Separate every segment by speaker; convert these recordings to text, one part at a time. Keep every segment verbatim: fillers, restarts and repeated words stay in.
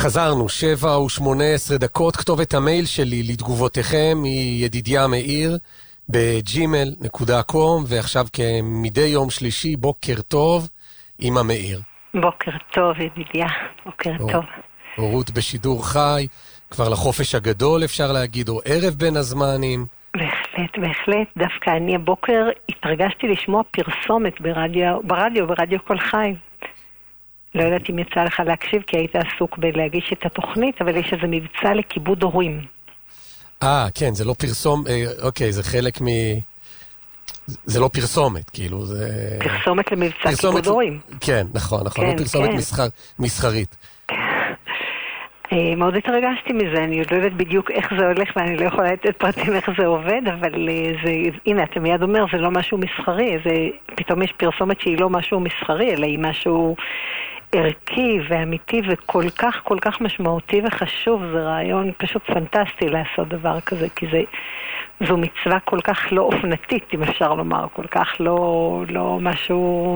Speaker 1: חזרנו, שבע ושמונה עשרה דקות, כתובת המייל שלי לתגובותיכם היא ידידיה מאיר בג'ימל נקודה קום, ועכשיו כמדי יום שלישי, בוקר טוב עם המאיר.
Speaker 2: בוקר טוב ידידיה, בוקר
Speaker 1: או,
Speaker 2: טוב.
Speaker 1: הורות בשידור חי, כבר לחופש הגדול אפשר להגיד, או ערב בין הזמנים.
Speaker 2: בהחלט, בהחלט, דווקא אני הבוקר התרגשתי לשמוע פרסומת ברדיו, ברדיו, ברדיו כל חי. לא יודעת אם יצא לך להקשיב, כי היית עסוק בלהגיש את התוכנית, אבל יש איזה מבצע לכיבוד הורים.
Speaker 1: אה, כן, זה לא פרסום, אה, אוקיי, זה חלק מ... זה לא פרסומת, כאילו, זה...
Speaker 2: פרסומת למבצע
Speaker 1: פרסומת...
Speaker 2: כיבוד הורים.
Speaker 1: כן, נכון, נכון,
Speaker 2: כן,
Speaker 1: לא פרסומת
Speaker 2: כן.
Speaker 1: מסחר... מסחרית.
Speaker 2: מאוד התרגשתי מזה, אני עוד לא יודעת בדיוק איך זה הולך, ואני לא יכולה לתת פרטים איך זה עובד, אבל זה, הנה, אתה מיד אומר, זה לא משהו מסחרי, זה, פתאום יש פרסומת שהיא לא משהו מסחרי, אלא היא משהו ערכי ואמיתי וכל כך, כל כך משמעותי וחשוב. זה רעיון פשוט פנטסטי לעשות דבר כזה, כי זה, זו מצווה כל כך לא אופנתית, אם אפשר לומר, כל כך לא, לא משהו...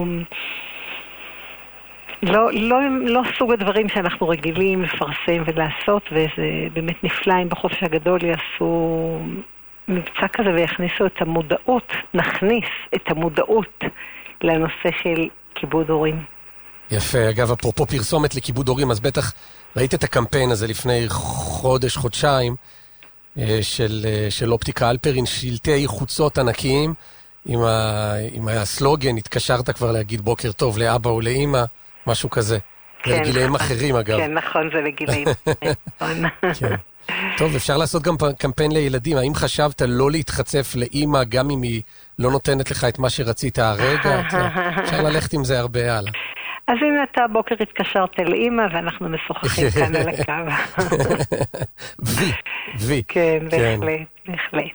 Speaker 2: לא, לא, לא סוג הדברים שאנחנו רגילים לפרסם ולעשות, וזה באמת נפלא אם בחופש הגדול יעשו מבצע כזה ויכניסו את המודעות, נכניס את המודעות לנושא של כיבוד הורים.
Speaker 1: יפה, אגב, אפרופו פרסומת לכיבוד הורים, אז בטח ראית את הקמפיין הזה לפני חודש, חודשיים, של, של אופטיקה אלפרין, שלטי חוצות ענקיים, עם, ה, עם הסלוגן, התקשרת כבר להגיד בוקר טוב לאבא או לאמא, משהו כזה.
Speaker 2: כן,
Speaker 1: זה לגילאים
Speaker 2: נכון,
Speaker 1: אחרים, אגב.
Speaker 2: כן, נכון, זה לגילאים.
Speaker 1: כן. טוב, אפשר לעשות גם קמפיין לילדים. האם חשבת לא להתחצף לאמא, גם אם היא לא נותנת לך את מה שרצית הרגע? אפשר ללכת עם זה הרבה הלאה.
Speaker 2: אז הנה אתה הבוקר התקשרת לאמא, ואנחנו משוחחים כאן על הקו.
Speaker 1: וי, וי.
Speaker 2: כן, בהחלט, בהחלט.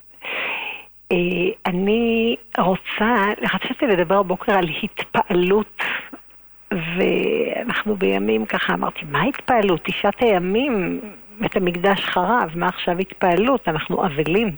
Speaker 2: אני רוצה, רציתי לדבר בוקר על התפעלות, ואנחנו בימים ככה, אמרתי, מה התפעלות? תשעת הימים, בית המקדש חרב, מה עכשיו התפעלות? אנחנו אבלים.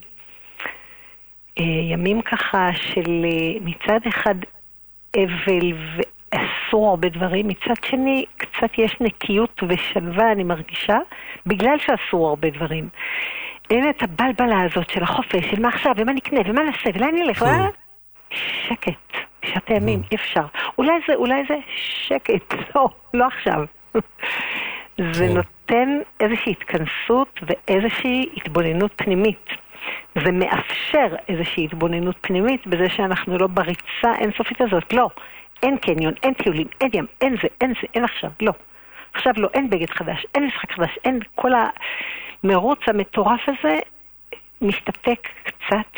Speaker 2: ימים ככה של מצד אחד אבל ואסור הרבה דברים, מצד שני קצת יש נקיות ושלווה, אני מרגישה, בגלל שאסור הרבה דברים. אין את הבלבלה הזאת של החופש, של מה עכשיו, ומה נקנה, ומה נעשה, ולאן נלך, שקט. תשעת הימים, אי אפשר. אולי זה, אולי זה שקט, לא, לא עכשיו. זה נותן איזושהי התכנסות ואיזושהי התבוננות פנימית. זה מאפשר איזושהי התבוננות פנימית בזה שאנחנו לא בריצה אינסופית הזאת. לא, אין קניון, אין טיולים, אין ים, אין זה, אין זה, אין עכשיו, לא. עכשיו לא, אין בגד חדש, אין משחק חדש, אין כל המרוץ המטורף הזה מסתפק קצת.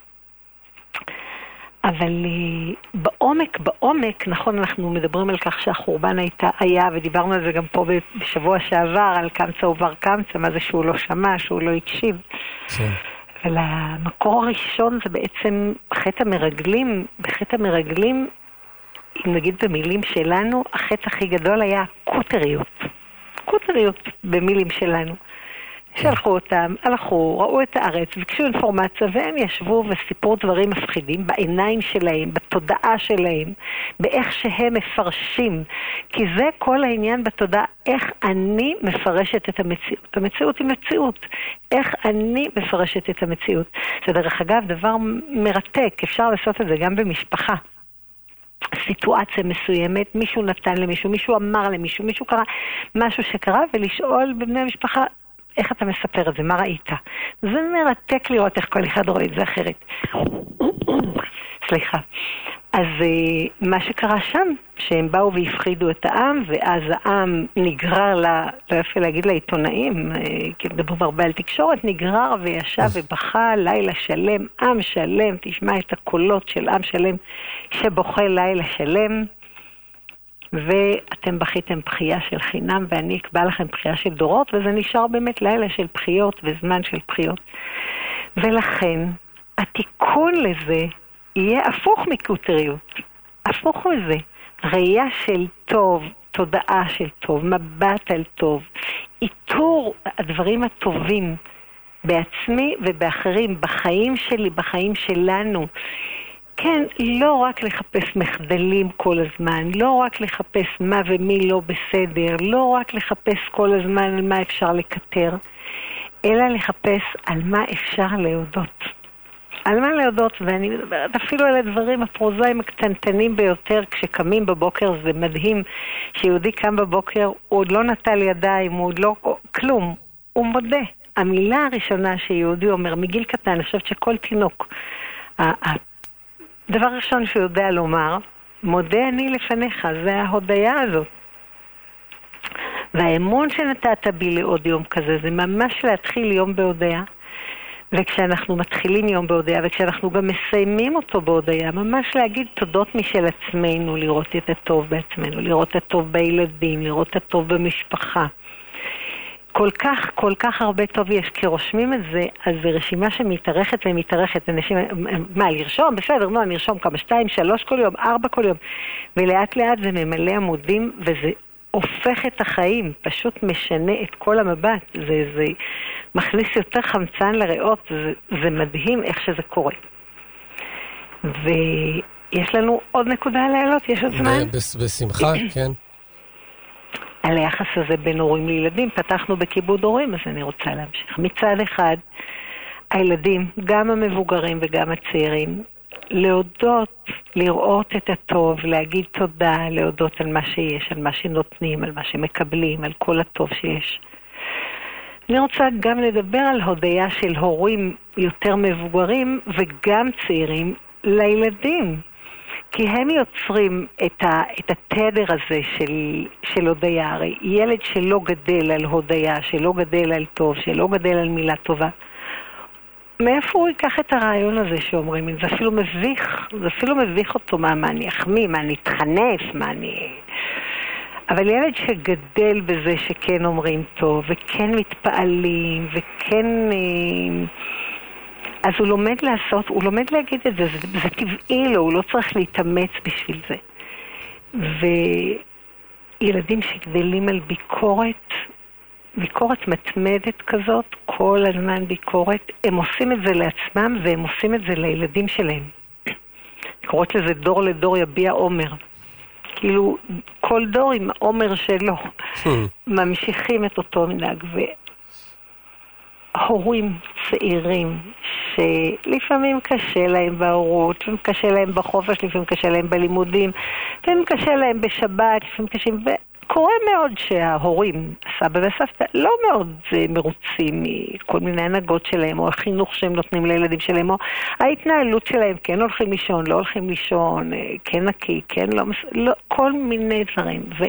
Speaker 2: אבל בעומק, בעומק, נכון, אנחנו מדברים על כך שהחורבן הייתה, היה, ודיברנו על זה גם פה בשבוע שעבר, על קמצא ובר קמצא, מה זה שהוא לא שמע, שהוא לא הקשיב. כן. אבל המקור הראשון זה בעצם חטא המרגלים. בחטא המרגלים, אם נגיד במילים שלנו, החטא הכי גדול היה קוטריות. קוטריות במילים שלנו. שלחו אותם, הלכו, ראו את הארץ, ביקשו אינפורמציה, והם ישבו וסיפרו דברים מפחידים בעיניים שלהם, בתודעה שלהם, באיך שהם מפרשים. כי זה כל העניין בתודעה, איך אני מפרשת את המציאות. המציאות היא מציאות. איך אני מפרשת את המציאות. זה דרך אגב דבר מרתק, אפשר לעשות את זה גם במשפחה. סיטואציה מסוימת, מישהו נתן למישהו, מישהו אמר למישהו, מישהו קרא משהו שקרה, ולשאול בבני המשפחה, איך אתה מספר את זה? מה ראית? זה מרתק לראות איך כל אחד רואה את זה אחרת. סליחה. אז מה שקרה שם, שהם באו והפחידו את העם, ואז העם נגרר, לה, לא יפה להגיד לעיתונאים, כי מדברים הרבה על תקשורת, נגרר וישב ובכה לילה שלם, עם שלם, תשמע את הקולות של עם שלם שבוכה לילה שלם, ואתם בכיתם בחייה של חינם, ואני אקבע לכם בחייה של דורות, וזה נשאר באמת לילה של בחיות וזמן של בחיות. ולכן, התיקון לזה יהיה הפוך מקוטריות. הפוך מזה. ראייה של טוב, תודעה של טוב, מבט על טוב, איתור הדברים הטובים בעצמי ובאחרים, בחיים שלי, בחיים שלנו. כן, לא רק לחפש מחדלים כל הזמן, לא רק לחפש מה ומי לא בסדר, לא רק לחפש כל הזמן על מה אפשר לקטר, אלא לחפש על מה אפשר להודות. על מה להודות, ואני מדברת אפילו על הדברים הפרוזאיים הקטנטנים ביותר, כשקמים בבוקר, זה מדהים שיהודי קם בבוקר, הוא עוד לא נטל ידיים, הוא עוד לא, כלום, הוא מודה. המילה הראשונה שיהודי אומר, מגיל קטן, אני חושבת שכל תינוק, הדבר הראשון שהוא יודע לומר, מודה אני לפניך, זה ההודיה הזאת. והאמון שנתת בי לעוד יום כזה, זה ממש להתחיל יום בהודיה, וכשאנחנו מתחילים יום בהודיה, וכשאנחנו גם מסיימים אותו בהודיה, ממש להגיד תודות משל עצמנו, לראות את הטוב בעצמנו, לראות את הטוב בילדים, לראות את הטוב במשפחה. כל כך, כל כך הרבה טוב יש, כי רושמים את זה, אז זה רשימה שמתארכת ומתארכת. אנשים, מה, לרשום? בסדר, לא, אני ארשום כמה, שתיים, שלוש כל יום, ארבע כל יום. ולאט לאט זה ממלא עמודים, וזה הופך את החיים, פשוט משנה את כל המבט. זה, זה מכניס יותר חמצן לריאות, זה, זה מדהים איך שזה קורה. ויש לנו עוד נקודה להעלות, יש עוד זמן?
Speaker 1: בשמחה, כן.
Speaker 2: על היחס הזה בין הורים לילדים, פתחנו בכיבוד הורים, אז אני רוצה להמשיך. מצד אחד, הילדים, גם המבוגרים וגם הצעירים, להודות, לראות את הטוב, להגיד תודה, להודות על מה שיש, על מה שנותנים, על מה שמקבלים, על כל הטוב שיש. אני רוצה גם לדבר על הודיה של הורים יותר מבוגרים וגם צעירים לילדים. כי הם יוצרים את, ה, את התדר הזה של, של הודיה. הרי ילד שלא גדל על הודיה, שלא גדל על טוב, שלא גדל על מילה טובה, מאיפה הוא ייקח את הרעיון הזה שאומרים? זה אפילו מביך, זה אפילו מביך אותו, מה, מה אני אחמיא, מה אני אתחנף, מה אני... אבל ילד שגדל בזה שכן אומרים טוב, וכן מתפעלים, וכן... אז הוא לומד לעשות, הוא לומד להגיד את זה, זה, זה טבעי לו, הוא לא צריך להתאמץ בשביל זה. וילדים שגדלים על ביקורת, ביקורת מתמדת כזאת, כל הזמן ביקורת, הם עושים את זה לעצמם והם עושים את זה לילדים שלהם. קוראות לזה דור לדור יביע עומר. כאילו כל דור עם העומר שלו ממשיכים את אותו מנהג. והורים צעירים שלפעמים קשה להם בהורות, לפעמים קשה להם בחופש, לפעמים קשה להם בלימודים, לפעמים קשה להם בשבת, לפעמים קשה... וקורה מאוד שההורים, הסבא והסבתא, לא מאוד מרוצים מכל מיני הנהגות שלהם, או החינוך שהם נותנים לילדים שלהם, או ההתנהלות שלהם, כן הולכים לישון, לא הולכים לישון, כן נקי, כן לא... לא כל מיני דברים. ו...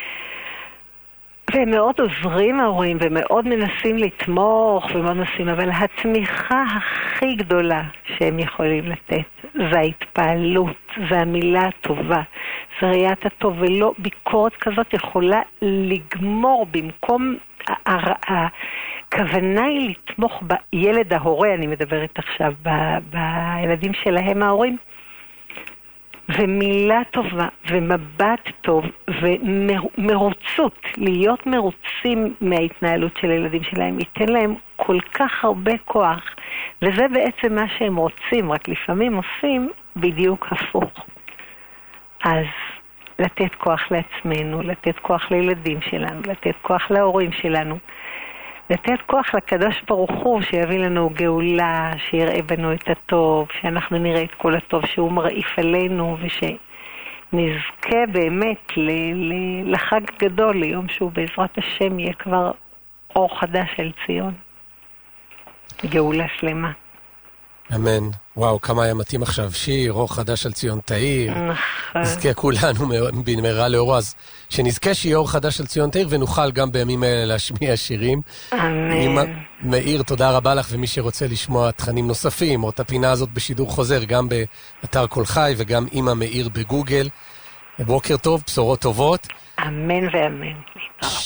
Speaker 2: והם מאוד עוזרים ההורים, ומאוד מנסים לתמוך, ומאוד מנסים, אבל התמיכה הכי גדולה שהם יכולים לתת, זה ההתפעלות, זה המילה הטובה, זה ראיית הטוב, ולא ביקורת כזאת יכולה לגמור במקום, הכוונה היא לתמוך בילד ההורה, אני מדברת עכשיו, בילדים שלהם ההורים, ומילה טובה, ומבט טוב, ומרוצות, להיות מרוצים מההתנהלות של הילדים שלהם, ייתן להם כל כך הרבה כוח, וזה בעצם מה שהם רוצים, רק לפעמים עושים בדיוק הפוך. אז לתת כוח לעצמנו, לתת כוח לילדים שלנו, לתת כוח להורים שלנו, לתת כוח לקדוש ברוך הוא שיביא לנו גאולה, שיראה בנו את הטוב, שאנחנו נראה את כל הטוב שהוא מרעיף עלינו, ושנזכה באמת ל- ל- לחג גדול, ליום שהוא בעזרת השם יהיה כבר אור חדש על ציון. גאולה שלמה.
Speaker 1: אמן. וואו, כמה היה מתאים עכשיו. שיר, אור חדש על ציון תאיר.
Speaker 2: נכון.
Speaker 1: נזכה כולנו במהרה לאורו, אז שנזכה שיהיה אור חדש על ציון תאיר, ונוכל גם בימים האלה להשמיע שירים.
Speaker 2: אמן.
Speaker 1: מאיר, תודה רבה לך, ומי שרוצה לשמוע תכנים נוספים, או את הפינה הזאת בשידור חוזר, גם באתר כל חי, וגם אמא מאיר בגוגל. בוקר טוב, בשורות טובות.
Speaker 2: אמן ואמן.